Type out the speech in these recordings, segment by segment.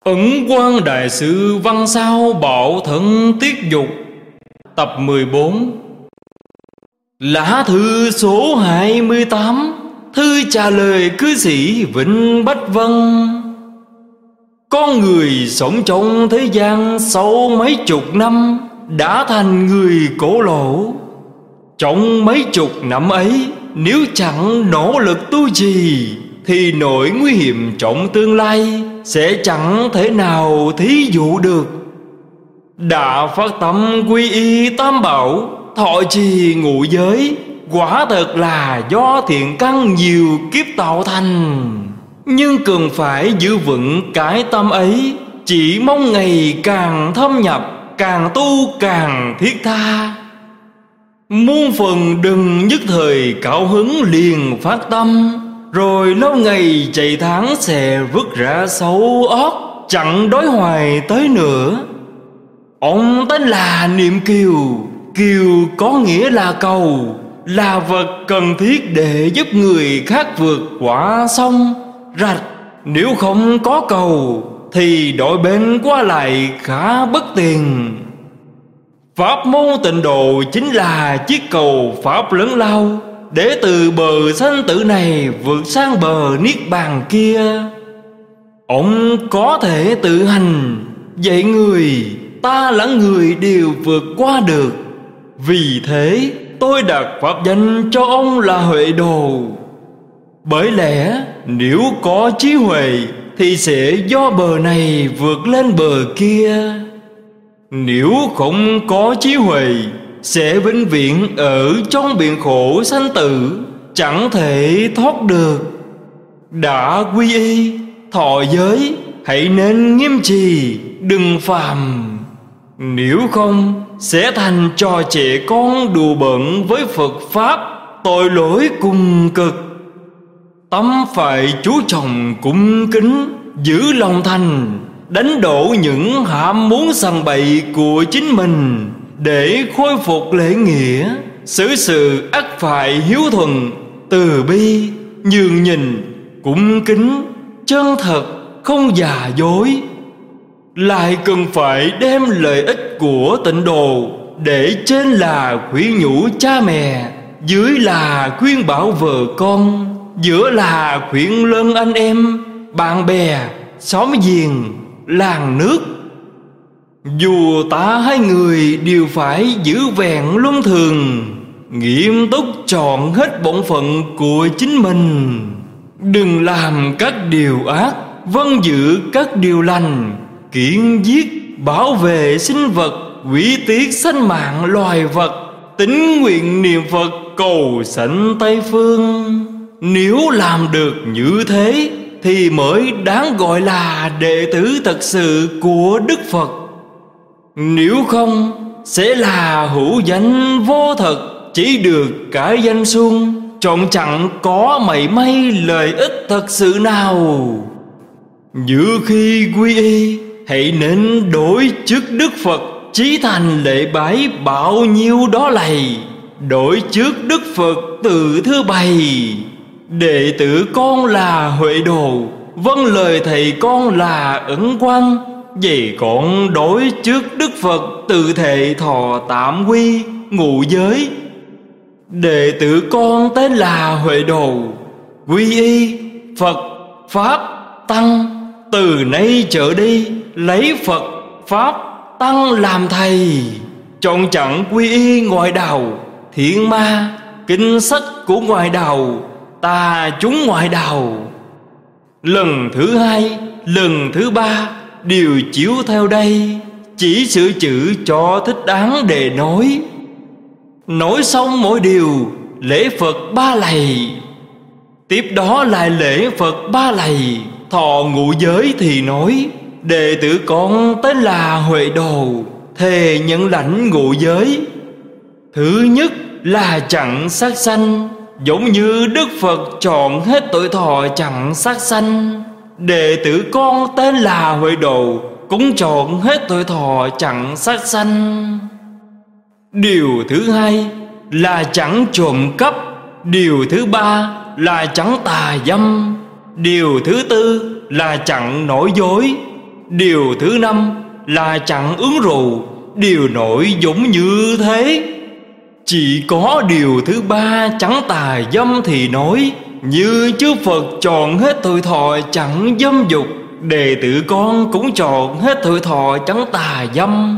Ẩn Quan Đại Sư Văn Sao Bảo Thân Tiết Dục. Tập 14. Lá thư số 28. Thư trả lời cư sĩ Vịnh Bách Vân. Con người sống trong thế gian sau mấy chục năm đã thành người cổ lỗ. Trong mấy chục năm ấy, nếu chẳng nỗ lực tu trì thì nỗi nguy hiểm trong tương lai sẽ chẳng thể nào thí dụ được. Đã phát tâm quy y tam bảo, thọ trì ngũ giới, quả thật là do thiện căn nhiều kiếp tạo thành. Nhưng cần phải giữ vững cái tâm ấy, chỉ mong ngày càng thâm nhập, càng tu càng thiết tha. Muôn phần đừng nhất thời cao hứng liền phát tâm, rồi lâu ngày chạy tháng sẽ vứt ra sâu óc, chẳng đối hoài tới nữa. Ông tên là Niệm Kiều. Kiều có nghĩa là cầu, là vật cần thiết để giúp người khác vượt qua sông rạch. Nếu không có cầu thì đội bên qua lại khá bất tiền. Pháp môn tịnh độ chính là chiếc cầu pháp lớn lao, để từ bờ sanh tử này vượt sang bờ niết bàn kia. Ông có thể tự hành dạy người, ta lẫn người đều vượt qua được. Vì thế tôi đặt pháp danh cho ông là Huệ Đồ. Bởi lẽ nếu có trí huệ thì sẽ do bờ này vượt lên bờ kia. Nếu không có trí huệ sẽ vĩnh viễn ở trong biển khổ sanh tử, chẳng thể thoát được. Đã quy y thọ giới, hãy nên nghiêm trì, đừng phàm. Nếu không sẽ thành trò trẻ con đùa bỡn với Phật Pháp, tội lỗi cùng cực. Tâm phải chú trọng cung kính, giữ lòng thành, đánh đổ những ham muốn sằng bậy của chính mình, để khôi phục lễ nghĩa. Xử sự ắt phải hiếu thuận, từ bi, nhường nhịn, cung kính, chân thật, không giả dối. Lại cần phải đem lợi ích của tịnh độ, để trên là khuyên nhủ cha mẹ, dưới là khuyên bảo vợ con, giữa là khuyên lân anh em, bạn bè, xóm giềng, làng nước. Dù ta hai người đều phải giữ vẹn luân thường, nghiêm túc chọn hết bổn phận của chính mình. Đừng làm các điều ác, vâng giữ các điều lành, kiên giết, bảo vệ sinh vật, quý tiết sanh mạng loài vật, tín nguyện niệm Phật cầu sanh Tây phương. Nếu làm được như thế thì mới đáng gọi là đệ tử thật sự của Đức Phật. Nếu không sẽ là hữu danh vô thật, chỉ được cái danh xuông, trọn chẳng có mảy may lợi ích thật sự nào. Như khi quy y, hãy nên đối trước Đức Phật, chí thành lễ bái bao nhiêu đó lạy. Đối trước Đức Phật từ thưa bày, đệ tử con là Huệ Đồ, vâng lời thầy con là Ẩn Quan. Vậy con đối trước Đức Phật tự thệ thọ tạm quy ngũ giới. Đệ tử con tên là Huệ Đồ, quy y Phật, Pháp, Tăng. Từ nay trở đi lấy Phật, Pháp, Tăng làm thầy. Chọn chẳng quy y ngoại đạo, thiện ma, kinh sách của ngoại đạo, tà chúng ngoại đạo. Lần thứ hai, lần thứ ba đều chiếu theo đây, chỉ sửa chữ cho thích đáng để nói. Nói xong mỗi điều lễ Phật ba lạy, tiếp đó lại lễ Phật ba lạy. Thọ ngũ giới thì nói, đệ tử con tên là Huệ Đồ, thề nhận lãnh ngũ giới. Thứ nhất là chẳng sát sanh, giống như Đức Phật chọn hết tuổi thọ chẳng sát sanh. Đệ tử con tên là Huệ Đồ cũng chọn hết tuổi thọ chẳng sát sanh. Điều thứ hai là chẳng trộm cắp. Điều thứ ba là chẳng tà dâm. Điều thứ tư là chẳng nói dối. Điều thứ 5 là chẳng uống rượu. Điều nội giống như thế. Chỉ có điều thứ 3 chẳng tà dâm thì nói, như chư Phật chọn hết tuổi thọ chẳng dâm dục, đệ tử con cũng chọn hết tuổi thọ chẳng tà dâm.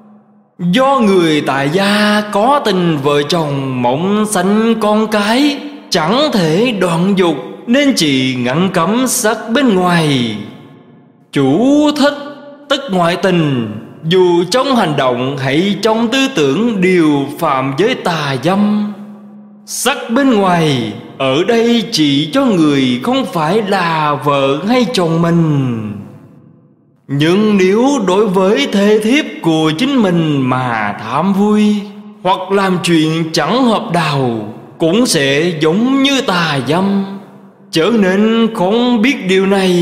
Do người tại gia có tình vợ chồng mộng sanh con cái, chẳng thể đoạn dục, nên chỉ ngăn cấm sắc bên ngoài. Chủ thích tức ngoại tình, dù trong hành động hay trong tư tưởng đều phạm giới tà dâm. Sắc bên ngoài ở đây chỉ cho người không phải là vợ hay chồng mình. Nhưng nếu đối với thê thiếp của chính mình mà tham vui, hoặc làm chuyện chẳng hợp đạo, cũng sẽ giống như tà dâm. Trở nên không biết điều này.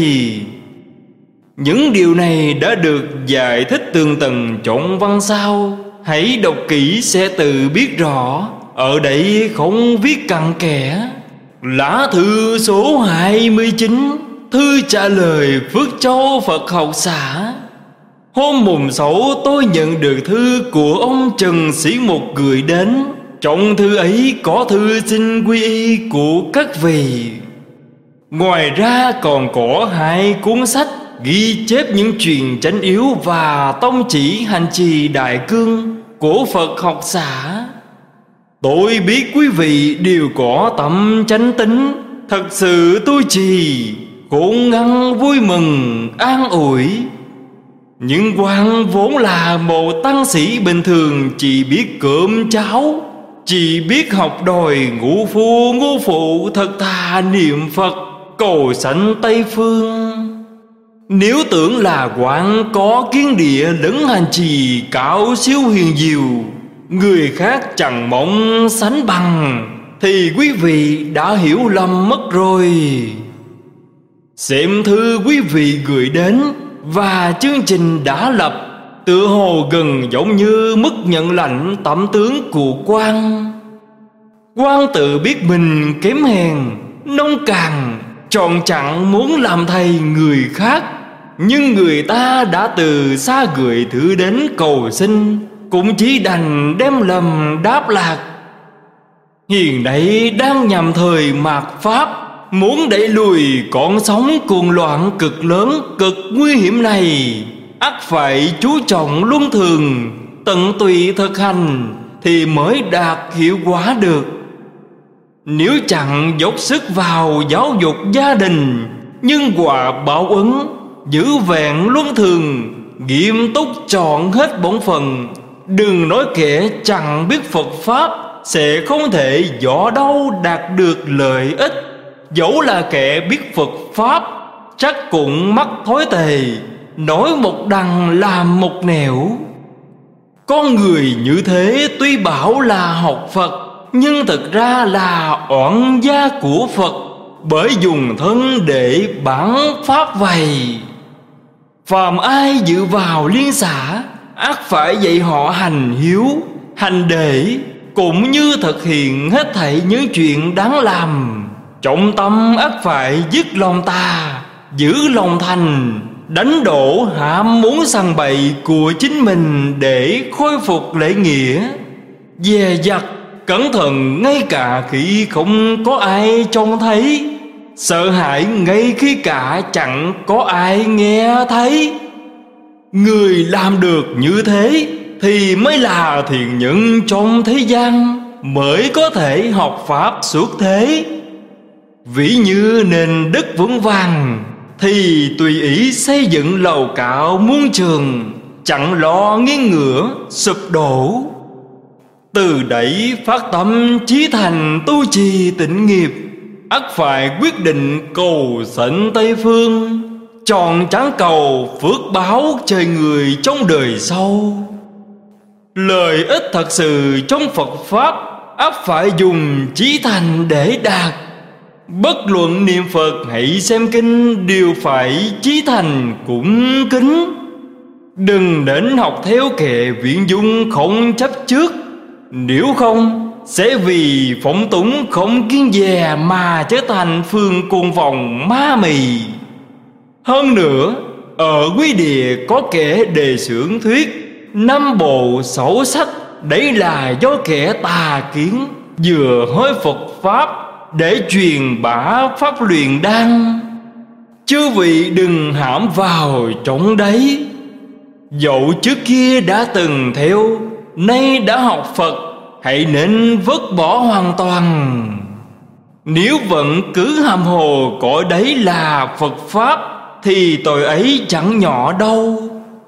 Những điều này đã được giải thích tường tầng trong văn sau, hãy đọc kỹ sẽ tự biết rõ. Ở đây không viết cặn kẽ. Lá thư số 29, thư trả lời Phước Châu Phật học xã. Hôm mùng 6 tôi nhận được thư của ông Trần Sĩ Mục gửi đến. Trong thư ấy có thư xin quy y của các vị. Ngoài ra còn có 2 cuốn sách ghi chép những chuyện chánh yếu và tông chỉ hành trì đại cương của Phật học xã. Tôi biết quý vị đều có tâm chánh tín, thật sự tu trì, khôn ngăn vui mừng, an ủi. Nhưng quan vốn là một tăng sĩ bình thường, chỉ biết cơm cháo, chỉ biết học đòi ngũ phu ngũ phụ, thật thà niệm Phật cầu sanh Tây Phương. Nếu tưởng là quan có kiến địa lẫn hành trì cao siêu huyền diệu, người khác chẳng mong sánh bằng, thì quý vị đã hiểu lầm mất rồi. Xem thư quý vị gửi đến và chương trình đã lập, tựa hồ gần giống như mức nhận lãnh tẩm tướng của quan. Quan tự biết mình kém hèn, nông cằn, chọn chẳng muốn làm thầy người khác. Nhưng người ta đã từ xa gửi thư đến cầu xin, cũng chỉ đành đem lầm đáp lạc. Hiện nay đang nhằm thời mạt Pháp, muốn đẩy lùi con sóng cuồng loạn cực lớn cực nguy hiểm này, ắt phải chú trọng luân thường, tận tụy thực hành thì mới đạt hiệu quả được. Nếu chẳng dốc sức vào giáo dục gia đình, nhưng quả báo ứng, giữ vẹn luân thường, nghiêm túc chọn hết bổn phận, đừng nói kẻ chẳng biết Phật Pháp sẽ không thể dò đâu đạt được lợi ích. Dẫu là kẻ biết Phật Pháp, chắc cũng mắc thói tề, nói một đằng làm một nẻo. Con người như thế tuy bảo là học Phật, nhưng thực ra là oan gia của Phật, bởi dùng thân để bản Pháp vầy. Phàm ai dự vào liên xã, ắt phải dạy họ hành hiếu, hành để, cũng như thực hiện hết thảy những chuyện đáng làm. Trọng tâm ắt phải dứt lòng tà, giữ lòng thành, đánh đổ ham muốn sằng bậy của chính mình để khôi phục lễ nghĩa. Dè dặt, cẩn thận ngay cả khi không có ai trông thấy, sợ hãi ngay khi cả chẳng có ai nghe thấy. Người làm được như thế thì mới là thiện nhân trong thế gian, mới có thể học Pháp suốt thế. Ví như nền đất vững vàng thì tùy ý xây dựng lầu cao muôn trường, chẳng lo nghiêng ngửa sụp đổ. Từ đấy phát tâm chí thành tu trì tịnh nghiệp, ắt phải quyết định cầu sanh Tây Phương, chọn chẳng cầu phước báo trời người trong đời sau. Lợi ích thật sự trong Phật Pháp ắt phải dùng chí thành để đạt. Bất luận niệm Phật hay xem kinh đều phải chí thành cũng kính. Đừng đến học theo kẻ viện dung không chấp trước, nếu không sẽ vì phóng túng không kiên dè mà trở thành phương cuồng vòng ma mị. Hơn nữa, Ở quý địa có kẻ đề xướng thuyết 5 bộ 6 sách, đấy là do kẻ tà kiến vừa hối Phật Pháp để truyền bá pháp luyện đan. Chư vị đừng hãm vào trong đấy. Dẫu trước kia đã từng theo, nay đã học Phật, hãy nên vứt bỏ hoàn toàn. Nếu vẫn cứ hàm hồ coi đấy là Phật Pháp thì tội ấy chẳng nhỏ đâu.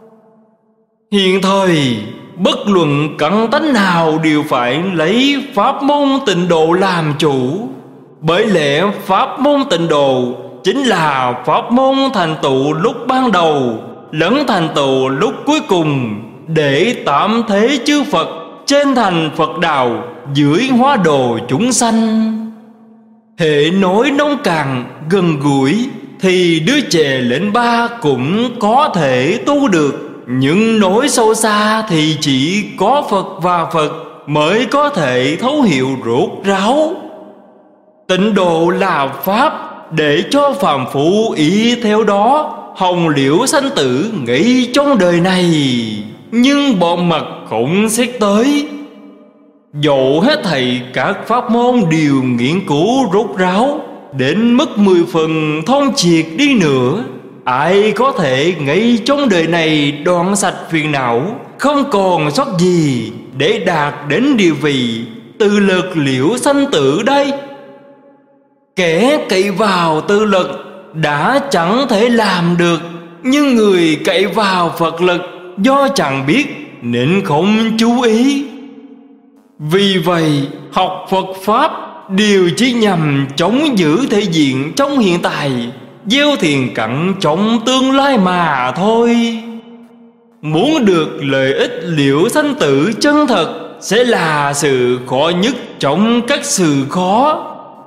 Hiện thời bất luận căn tánh nào đều phải lấy pháp môn tịnh độ làm chủ. Bởi lẽ pháp môn tịnh độ chính là pháp môn thành tựu lúc ban đầu lẫn thành tựu lúc cuối cùng, để tạm thế chư Phật trên thành Phật đạo, dưới hóa độ chúng sanh. Hệ nói nông cạn gần gũi thì đứa trẻ lên 3 cũng có thể tu được. Nhưng nói sâu xa thì chỉ có Phật và Phật mới có thể thấu hiểu rốt ráo. Tịnh độ là pháp để cho phàm phu ý theo đó hồng liễu sanh tử ngay trong đời này, nhưng bọn mặt không xét tới. Dẫu hết thầy các pháp môn đều nghiên cứu rốt ráo đến mức 10 phần thông triệt đi nữa, ai có thể ngay trong đời này đoạn sạch phiền não, không còn sót gì để đạt đến địa vị tự lực liễu sanh tử đây? Kẻ cậy vào tự lực đã chẳng thể làm được, nhưng người cậy vào Phật lực do chẳng biết nên không chú ý. Vì vậy học Phật Pháp đều chỉ nhằm chống giữ thể diện trong hiện tại, gieo thiền cận trong tương lai mà thôi. Muốn được lợi ích liễu sanh tử chân thật sẽ là sự khó nhất trong các sự khó.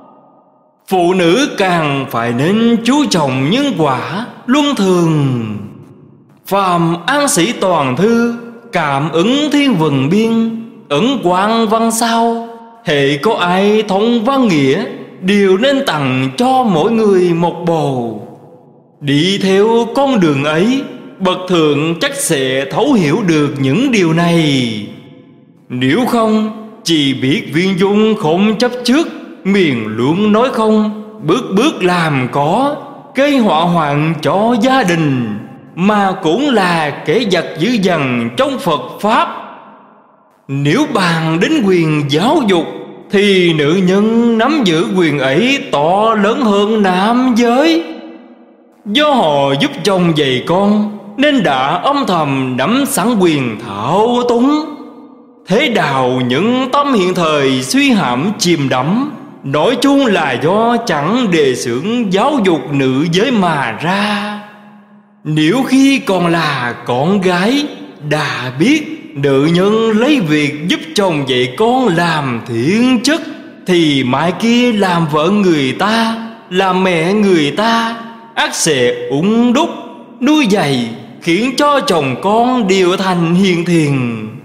Phụ nữ càng phải nên chú trọng nhân quả luân thường. Phàm an sĩ toàn thư, cảm ứng thiên vần biên, ẩn quang văn sao. Hệ có ai thông văn nghĩa, đều nên tặng cho mỗi người một bồ. Đi theo con đường ấy, bậc thượng chắc sẽ thấu hiểu được những điều này. Nếu không, chỉ biết viên dung không chấp trước, miệng luôn nói không, bước bước làm có, gây họa hoạn cho gia đình, mà cũng là kẻ giặc dữ dằn trong Phật Pháp. Nếu bàn đến quyền giáo dục thì nữ nhân nắm giữ quyền ấy to lớn hơn nam giới. Do họ giúp chồng dạy con nên đã âm thầm nắm sẵn quyền thao túng. Thế đạo những tâm hiện thời suy hãm chìm đắm, nói chung là do chẳng đề xướng giáo dục nữ giới mà ra. Nếu khi còn là con gái đã biết nữ nhân lấy việc giúp chồng dạy con làm thiện chức, thì mai kia làm vợ người ta, làm mẹ người ta, ắt sẽ ung đúc nuôi dạy, khiến cho chồng con đều thành hiền thiền.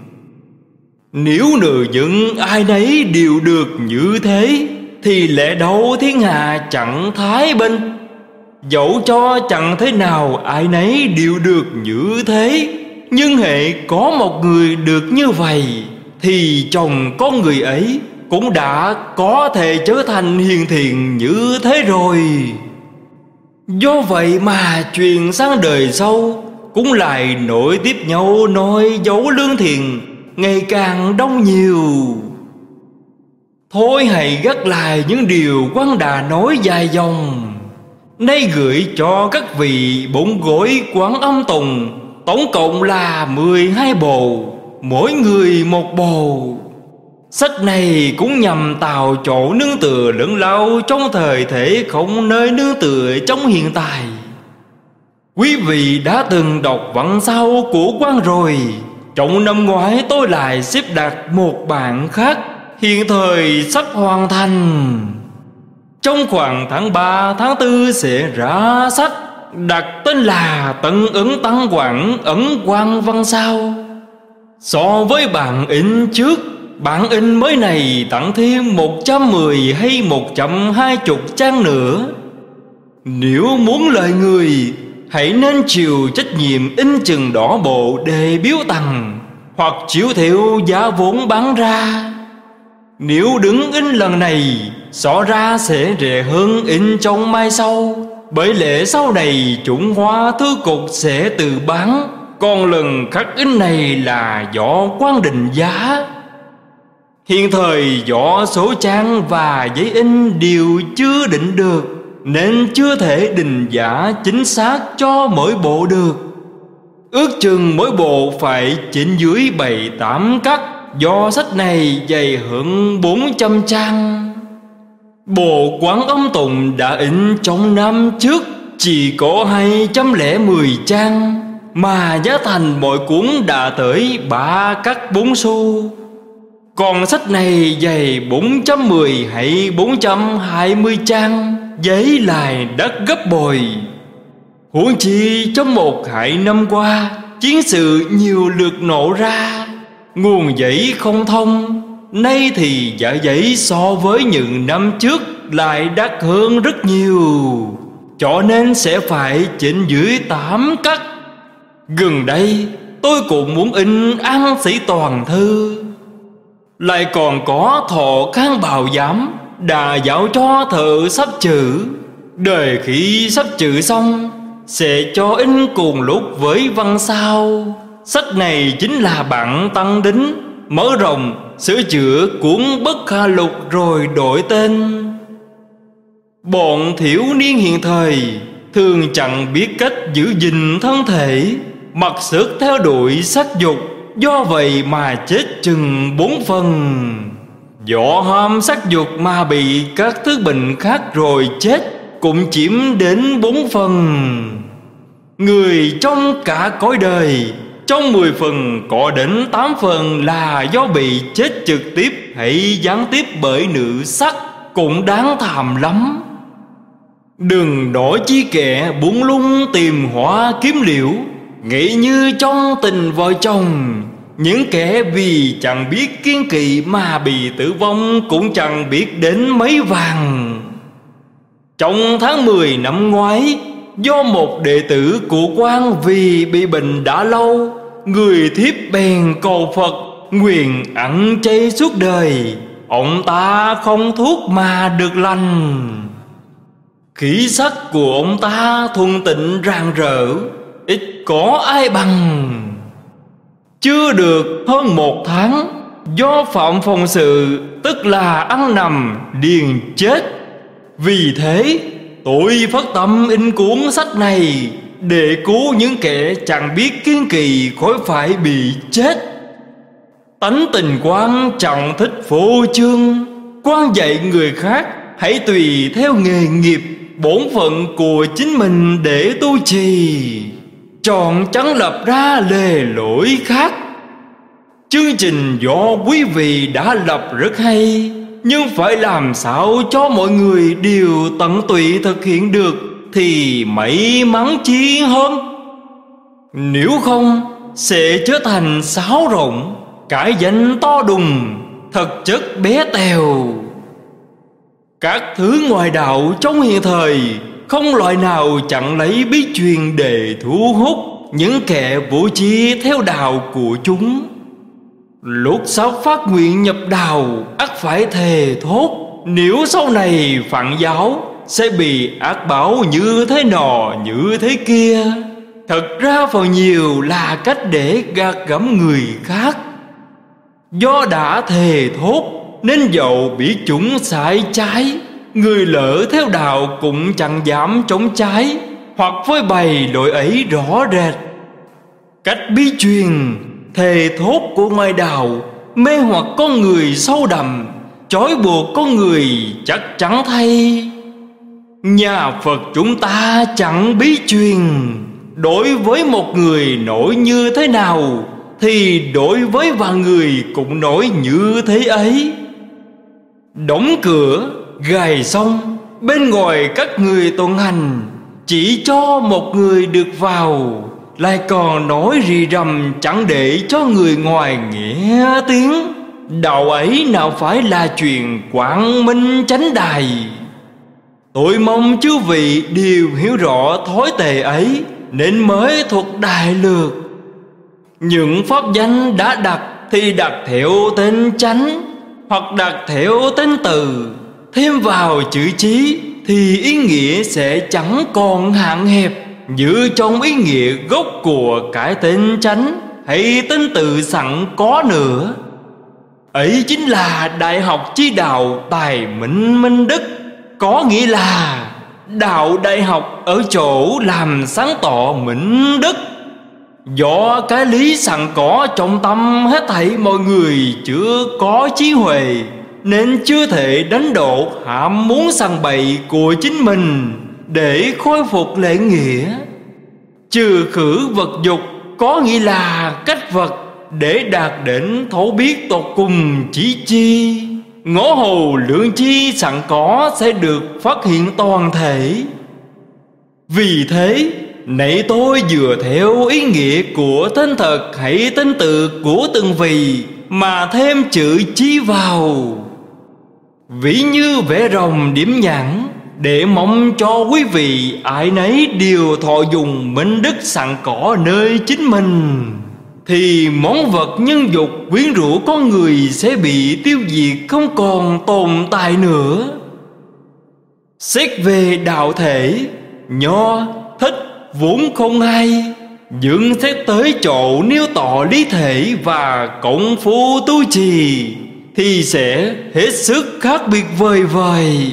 Nếu nữ nhân ai nấy đều được như thế, thì lẽ đâu thiên hạ chẳng thái bình. Dẫu cho chẳng thế nào ai nấy đều được như thế, nhưng hệ có một người được như vậy, thì chồng con người ấy cũng đã có thể trở thành hiền thiện như thế rồi. Do vậy mà truyền sang đời sau cũng lại nối tiếp nhau nói dấu lương thiện ngày càng đông nhiều. Thôi hãy gác lại những điều Quan Đà nói dài dòng, nay gửi cho các vị 4 gối Quán Âm Tùng, tổng cộng là 12 bộ, mỗi người một bộ. Sách này cũng nhằm tạo chỗ nương tựa lẫn lao trong thời thể không nơi nương tựa trong hiện tại. Quý vị đã từng đọc văn sao của Quan rồi. Trong năm ngoái tôi lại xếp đặt một bản khác, hiện thời sắp hoàn thành. Trong khoảng tháng 3, tháng 4 sẽ ra sách, đặt tên là Tân Ấn Tăng Quảng Ấn Quang Văn Sao. So với bản in trước, bản in mới này tặng thêm 110 hay 120 trang nữa. Nếu muốn lời người, hãy nên chịu trách nhiệm in chừng đỏ bộ để biếu tặng, hoặc chịu theo giá vốn bán ra. Nếu đứng in lần này, xỏ ra sẽ rẻ hơn in trong mai sau, bởi lẽ sau này Trung Hoa Thư Cục sẽ tự bán, còn lần khắc in này là do quan định giá. Hiện thời do số trang và giấy in đều chưa định được, nên chưa thể định giá chính xác cho mỗi bộ được. Ước chừng mỗi bộ phải trên dưới 7-8 cắt, do sách này dày hơn 400 trang. Bộ Quán Âm Tụng đã in trong năm trước chỉ có 210 trang, mà giá thành mỗi cuốn đã tới 3 cắt 4 xu. Còn sách này dày 410 hay 420 trang, giấy lại đắt gấp bội. Huống chi trong 1-2 năm qua, chiến sự nhiều lượt nổ ra, nguồn giấy không thông. Nay thì giá giấy so với những năm trước lại đắt hơn rất nhiều, cho nên sẽ phải trên dưới 8 cắt. Gần đây tôi cũng muốn in An Sĩ Toàn Thư. Lại còn có Thọ Khang Bào Giám đã giao cho thợ sắp chữ. Đợi khi sắp chữ xong, sẽ cho in cùng lúc với văn sao. Sách này chính là bản tăng đính, mở rộng, sửa chữa cuốn Bất Kha Lục rồi đổi tên. Bọn thiếu niên hiện thời thường chẳng biết cách giữ gìn thân thể, mặc sức theo đuổi sắc dục, do vậy mà chết chừng 4 phần. Do ham sắc dục mà bị các thứ bệnh khác rồi chết cũng chiếm đến 4 phần. Người trong cả cõi đời, trong 10 phần có đến 8 phần là do bị chết trực tiếp hay gián tiếp bởi nữ sắc, cũng đáng thàm lắm. Đừng nói chi kẻ buông lung tìm hoa kiếm liễu, nghĩ như trong tình vợ chồng. Những kẻ vì chẳng biết kiên kỵ mà bị tử vong cũng chẳng biết đến mấy vàng. Trong tháng 10 năm ngoái, do một đệ tử của quan vì bị bệnh đã lâu, người thiếp bèn cầu Phật nguyện ăn chay suốt đời. Ông ta không thuốc mà được lành. Khí sắc của ông ta thuần tịnh rạng rỡ, ít có ai bằng. Chưa được hơn 1 tháng, do phạm phòng sự, tức là ăn nằm liền chết. Vì thế tôi phát tâm in cuốn sách này để cứu những kẻ chẳng biết kiên kỳ khỏi phải bị chết. Tánh tình quan chẳng thích phô trương, quan dạy người khác hãy tùy theo nghề nghiệp, bổn phận của chính mình để tu trì, chọn chẳng lập ra lề lỗi khác. Chương trình do quý vị đã lập rất hay, nhưng phải làm sao cho mọi người đều tận tụy thực hiện được thì may mắn chi hơn. Nếu không sẽ trở thành sáo rỗng, cải danh to đùng, thực chất bé tèo. Các thứ ngoài đạo trong hiện thời không loại nào chẳng lấy bí truyền để thu hút những kẻ vô tri theo đạo của chúng. Lúc sắp phát nguyện nhập đạo, ắt phải thề thốt nếu sau này phản giáo sẽ bị ác báo như thế nọ như thế kia. Thật ra phần nhiều là cách để gạt gẫm người khác. Do đã thề thốt nên dẫu biết chúng sai trái, người lỡ theo đạo cũng chẳng dám chống trái, hoặc phơi bày lỗi ấy rõ rệt. Cách bí truyền thề thốt của ngoại đạo mê hoặc con người sâu đậm, trói buộc con người chắc chắn thay. Nhà Phật chúng ta chẳng bí truyền, đối với một người nổi như thế nào thì đối với vạn người cũng nổi như thế ấy. Đóng cửa gài xong, bên ngoài các người tuần hành, chỉ cho một người được vào, lại còn nói rì rầm chẳng để cho người ngoài nghe tiếng. Đạo ấy nào phải là chuyện quảng minh chánh đài. Tôi mong chư vị đều hiểu rõ thói tệ ấy, nên mới thuộc đại lược. Những pháp danh đã đặt thì đặt theo tên chánh, hoặc đặt theo tên từ. Thêm vào chữ chí thì ý nghĩa sẽ chẳng còn hạn hẹp như trong ý nghĩa gốc của cái tên chánh hay tên từ sẵn có nữa. Ấy chính là đại học chi đạo tài minh minh đức, có nghĩa là đạo đại học ở chỗ làm sáng tỏ minh đức. Do cái lý sẵn có trong tâm hết thảy mọi người chưa có trí huệ, nên chưa thể đánh độ ham muốn sằng bậy của chính mình để khôi phục lễ nghĩa. Trừ khử vật dục, có nghĩa là cách vật, để đạt đến thấu biết tột cùng chí chi. Ngõ hầu lượng chi sẵn có sẽ được phát hiện toàn thể. Vì thế nãy tôi dựa theo ý nghĩa của tên thật hay tên tự của từng vị mà thêm chữ chí vào. Ví như vẽ rồng điểm nhãn, để mong cho quý vị ai nấy đều thọ dùng minh đức sẵn có nơi chính mình, thì món vật nhân dục quyến rũ con người sẽ bị tiêu diệt, không còn tồn tại nữa. Xét về đạo thể, Nho, Thích vốn không hay, nhưng xét tới chỗ nêu tỏ lý thể và công phu tu trì thì sẽ hết sức khác biệt vời vời.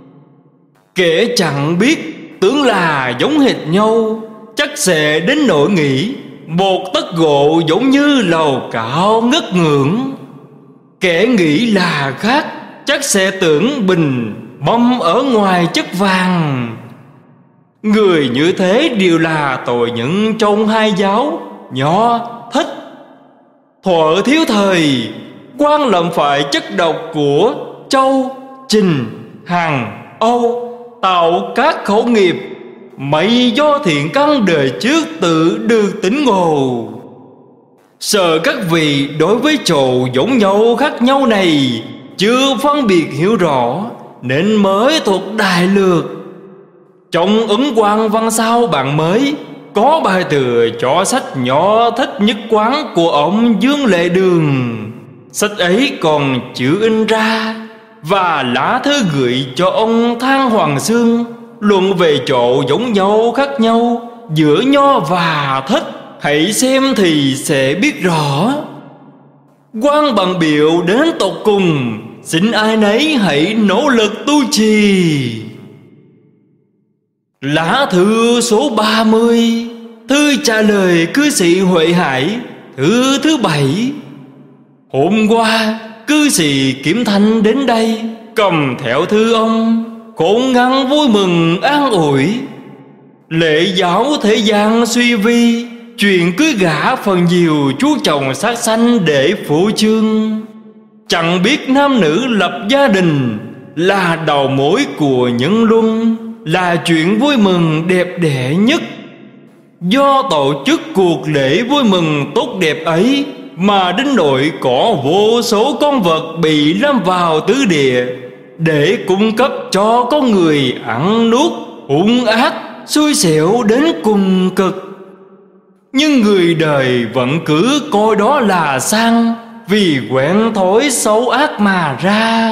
Kẻ chẳng biết tưởng là giống hệt nhau, chắc sẽ đến nỗi nghĩ một tấc gỗ giống như lầu cao ngất ngưỡng. Kẻ nghĩ là khác, chắc sẽ tưởng bình mâm ở ngoài chất vàng. Người như thế đều là tội nhân trong hai giáo Nho, Thích. Thuở thiếu thời, quan lầm phải chất độc của Châu, Trình, Hàn, Âu, tạo các khẩu nghiệp. Mấy do thiện căn đời trước tự được tỉnh ngộ. Sợ các vị đối với chỗ giống nhau khác nhau này chưa phân biệt hiểu rõ, nên mới thuộc đại lược. Trong ứng quan văn sao bản mới có bài tựa cho sách Nho Thích Nhất Quán của ông Dương Lệ Đường. Sách ấy còn chữ in ra, và lá thư gửi cho ông Thang Hoàng Xương luận về chỗ giống nhau khác nhau giữa Nho và Thích. Hãy xem thì sẽ biết rõ. Quan bằng biểu đến tột cùng, xin ai nấy hãy nỗ lực tu trì. Lá thư số 30, thư trả lời cư sĩ Huệ Hải, thứ 7. Hôm qua cư sĩ Kiểm Thanh đến đây, cầm theo thư ông, khôn ngắn vui mừng an ủi. Lễ giáo thế gian suy vi, chuyện cưới gả phần nhiều chú chồng sát sanh để phụ chương. Chẳng biết nam nữ lập gia đình là đầu mối của nhân luân, là chuyện vui mừng đẹp đẽ nhất. Do tổ chức cuộc lễ vui mừng tốt đẹp ấy mà đến nỗi có vô số con vật bị lâm vào tứ địa, để cung cấp cho con người ăn nuốt hung ác xui xẻo đến cùng cực. Nhưng người đời vẫn cứ coi đó là sang, vì quen thói xấu ác mà ra.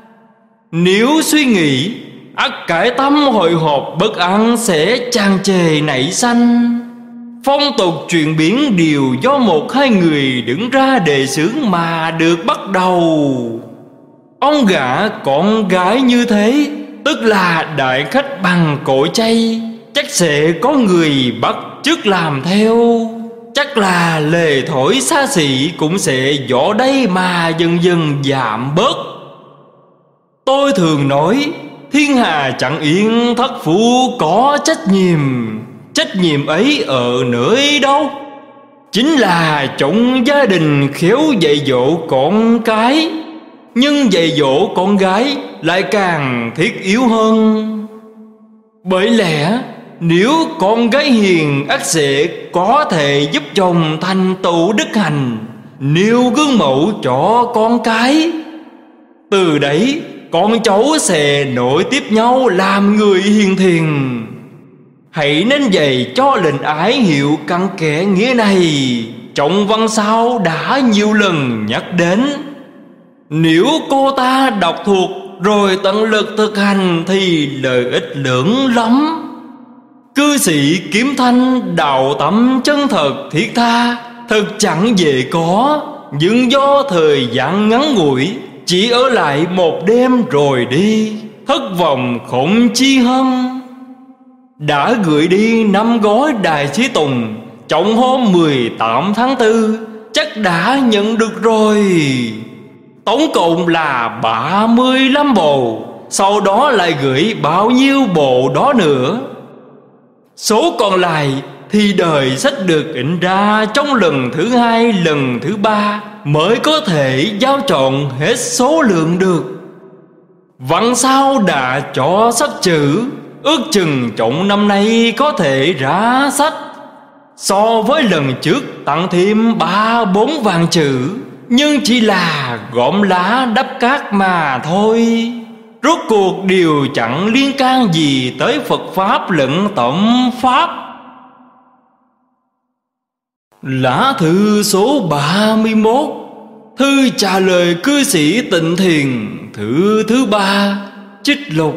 Nếu suy nghĩ, ắt cái tâm hồi hộp bất an sẽ tràn trề nảy sanh. Phong tục chuyển biến đều do một hai người đứng ra đề xướng mà được bắt đầu. Ông gả con gái như thế, tức là đại khách bằng cội chay, chắc sẽ có người bắt chước làm theo. Chắc là lề thổi xa xỉ cũng sẽ dỗ đây mà dần dần giảm bớt. Tôi thường nói, thiên hà chẳng yên thất phu có trách nhiệm. Trách nhiệm ấy ở nơi đâu? Chính là trong gia đình khéo dạy dỗ con cái. Nhưng dạy dỗ con gái lại càng thiết yếu hơn. Bởi lẽ nếu con gái hiền ắt sẽ có thể giúp chồng thành tựu đức hạnh, nêu gương mẫu cho con cái. Từ đấy con cháu sẽ nối tiếp nhau làm người hiền thiện. hãy nên dạy cho lệnh ái hiểu cặn kẽ nghĩa này. Trong văn sau đã nhiều lần nhắc đến. Nếu cô ta đọc thuộc rồi tận lực thực hành thì lợi ích lớn lắm. Cư sĩ Kiếm Thanh đạo tâm chân thật thiết tha, thật chẳng dễ có, nhưng do thời gian ngắn ngủi, chỉ ở lại một đêm rồi đi, thất vọng không chi hơn. Đã gửi đi 5 gói Đại Chí Tùng trong hôm 18 tháng 4, chắc đã nhận được rồi. Tổng cộng là 35 bộ, sau đó lại gửi bao nhiêu bộ đó nữa. Số còn lại thì đời sách được in ra trong lần thứ 2, lần thứ 3 mới có thể giao trọn hết số lượng được. Văn sau đã cho sách chữ, ước chừng trong năm nay có thể ra sách. So với lần trước tặng thêm 3-4 vạn chữ, nhưng chỉ là gom lá đắp cát mà thôi. Rốt cuộc điều chẳng liên can gì tới Phật Pháp lẫn Tẩm Pháp. Lá thư số 31, thư trả lời cư sĩ Tịnh Thiền, thứ 3, trích lục.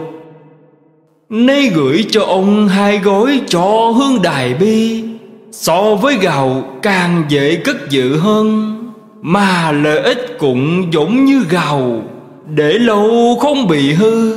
Nay gửi cho ông 2 gói cho hương Đại Bi. So với gạo càng dễ cất giữ hơn, mà lợi ích cũng giống như gạo, để lâu không bị hư.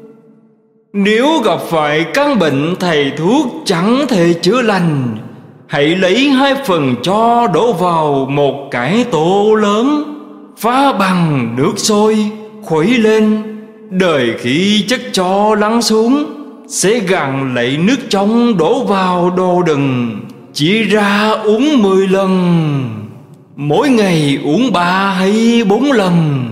Nếu gặp phải căn bệnh thầy thuốc chẳng thể chữa lành, hãy lấy 2 phần cho đổ vào một cái tô lớn, pha bằng nước sôi, khuấy lên. Đợi khi chất cho lắng xuống, sẽ gạn lấy nước trong đổ vào đồ đựng, chia ra uống 10 lần. Mỗi ngày uống 3 hay 4 lần.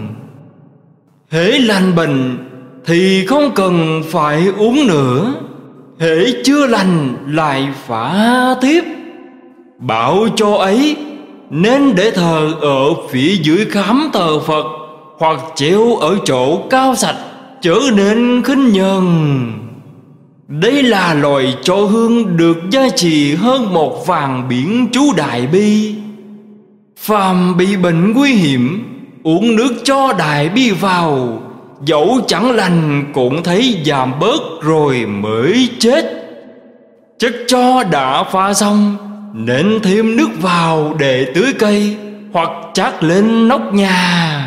Hễ lành bệnh thì không cần phải uống nữa, hễ chưa lành lại phá tiếp. Bảo cho ấy nên để thờ ở phía dưới khám thờ Phật, hoặc treo ở chỗ cao sạch, trở nên khinh nhờn. Đây là loại cho hương được gia trì hơn 1 vạn biển chú Đại Bi. Phàm bị bệnh nguy hiểm, uống nước cho Đại Bi vào, dẫu chẳng lành cũng thấy giảm bớt rồi mới chết. Chất cho đã pha xong, nên thêm nước vào để tưới cây, hoặc chát lên nóc nhà.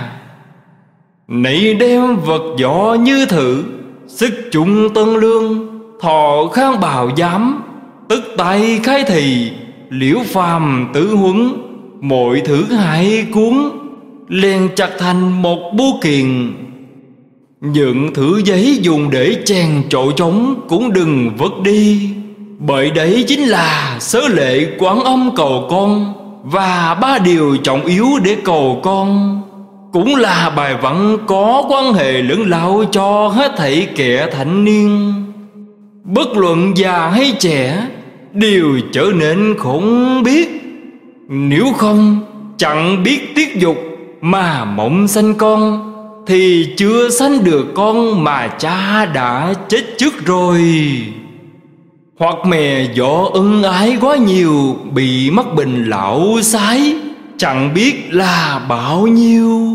Nãy đem vật võ như thử, sức chung tân lương, thọ khang bào giám, tức tay khai thị, liễu phàm tứ huấn, mọi thứ hai cuốn, len chặt thành một bưu kiện. Những thứ giấy dùng để chèn chỗ trống cũng đừng vứt đi, bởi đấy chính là sớ lệ Quán Âm cầu con, và 3 điều trọng yếu để cầu con. Cũng là bài văn có quan hệ lớn lao cho hết thảy kẻ thanh niên. Bất luận già hay trẻ đều trở nên khôn biết. Nếu không chẳng biết tiết dục mà mộng sanh con, thì chưa sanh được con mà cha đã chết trước rồi. Hoặc mẹ do ân ái quá nhiều, bị mắc bệnh lão sái, chẳng biết là bao nhiêu.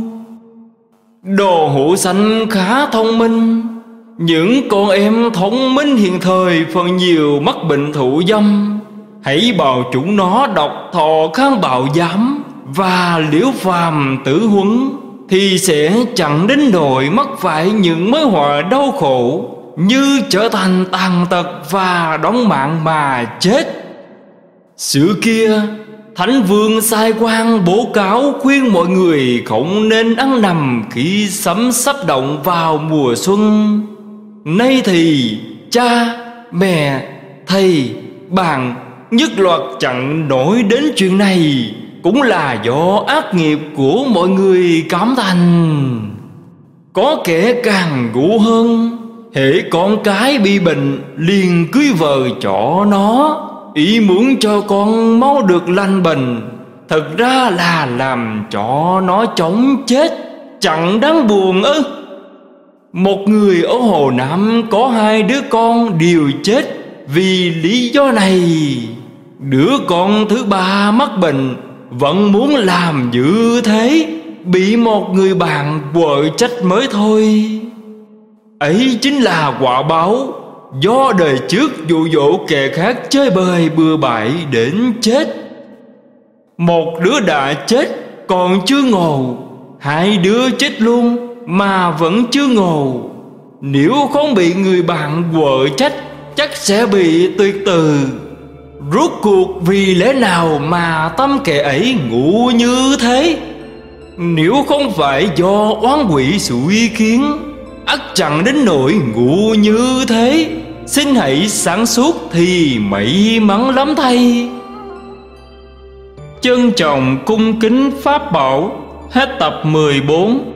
Đồ hữu sanh khá thông minh, những con em thông minh hiện thời phần nhiều mắc bệnh thụ dâm. Hãy bảo chúng nó đọc Thọ Khang Bảo Giám và Liễu Phàm Tử Huấn, thì sẽ chẳng đến nỗi mắc phải những mối họa đau khổ, như trở thành tàn tật và đóng mạng mà chết. Xưa kia Thánh Vương sai quan bố cáo khuyên mọi người không nên ăn nằm khi sấm sắp động vào mùa xuân. Nay thì cha, mẹ, thầy, bạn nhất loạt chẳng nổi đến chuyện này, cũng là do ác nghiệp của mọi người cảm thành. Có kẻ càng ngu hơn, hễ con cái bị bệnh liền cưới vợ cho nó, ý muốn cho con mau được lành bệnh, thật ra là làm cho nó chóng chết, chẳng đáng buồn ư? Một người ở Hồ Nam có 2 đứa con đều chết Vì lý do này, đứa con thứ ba mắc bệnh vẫn muốn làm như thế, bị một người bạn quở trách mới thôi. Ấy chính là quả báo do đời trước dụ dỗ kẻ khác chơi bời bừa bãi đến chết. Một đứa đã chết còn chưa ngộ, hai đứa chết luôn mà vẫn chưa ngộ. Nếu không bị người bạn quở trách, chắc sẽ bị tuyệt từ. Rốt cuộc vì lẽ nào mà tâm kẻ ấy ngu như thế? Nếu không phải do oán quỷ xui khiến, ắt chẳng đến nỗi ngu như thế. Xin hãy sáng suốt thì may mắn lắm thay. Trân trọng cung kính Pháp Bảo. Hết tập 14.